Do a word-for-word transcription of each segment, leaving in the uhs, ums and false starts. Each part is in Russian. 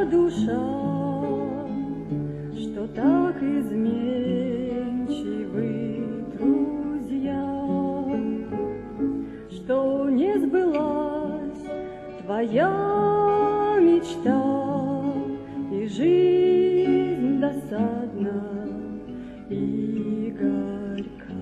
душа, что так изменчивы друзья, что не сбылась твоя мечта, и жизнь досадна и горька.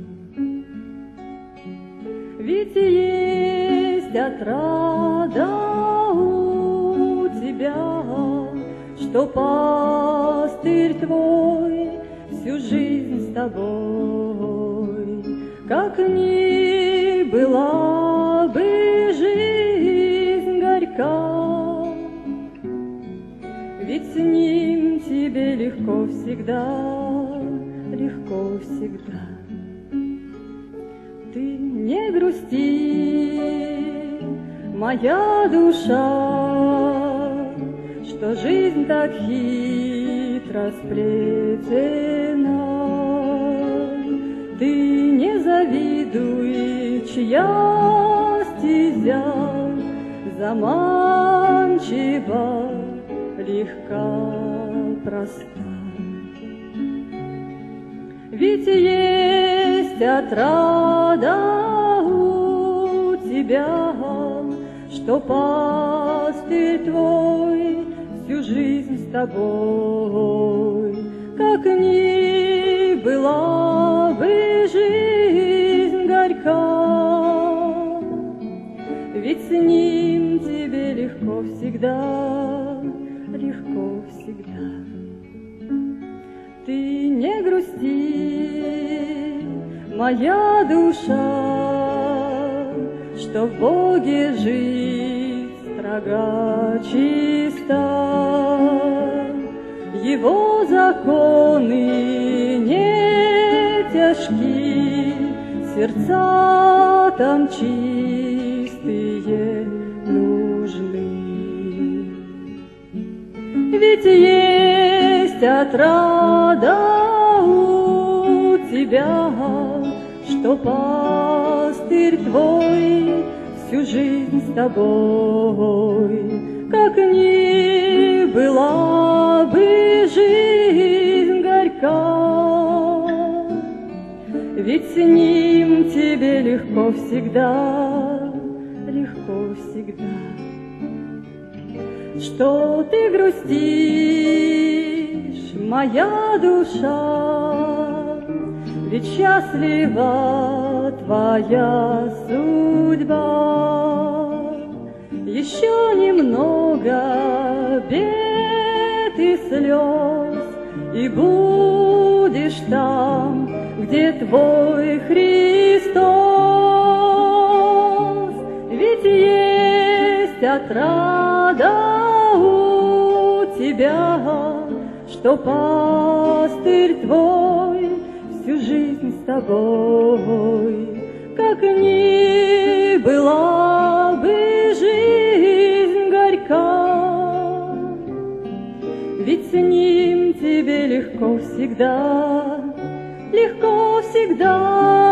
Ведь есть отрада у тебя, что пастырь твой всю жизнь с тобой. Как ни была бы жизнь горька, ведь с ним тебе легко всегда, легко всегда. Ты не грусти, моя душа, что жизнь так хитро сплетена. Ты не завидуй, чья стезя заманчива, легка, проста. Ведь есть отрада у тебя, что пастырь твой всю жизнь с тобой. Как ни была бы жизнь горька, ведь с ним тебе легко всегда, легко всегда. Ты не грусти, моя душа, что в Боге жизнь строга чиста. Его законы не тяжки, сердца там чистые нужны. Ведь есть отрада у тебя, что пастырь твой всю жизнь с тобой. Как ни была бы жизнь горька, ведь с ним тебе легко всегда, легко всегда. Что ты грустишь, моя душа, ведь счастлива твоя судьба. Еще немного бед и слез, и будешь там, где твой Христос. Ведь есть отрада у тебя, что пастырь твой всю жизнь с тобой. Как ни была бы жизнь горька, ведь с ним тебе легко всегда, легко всегда.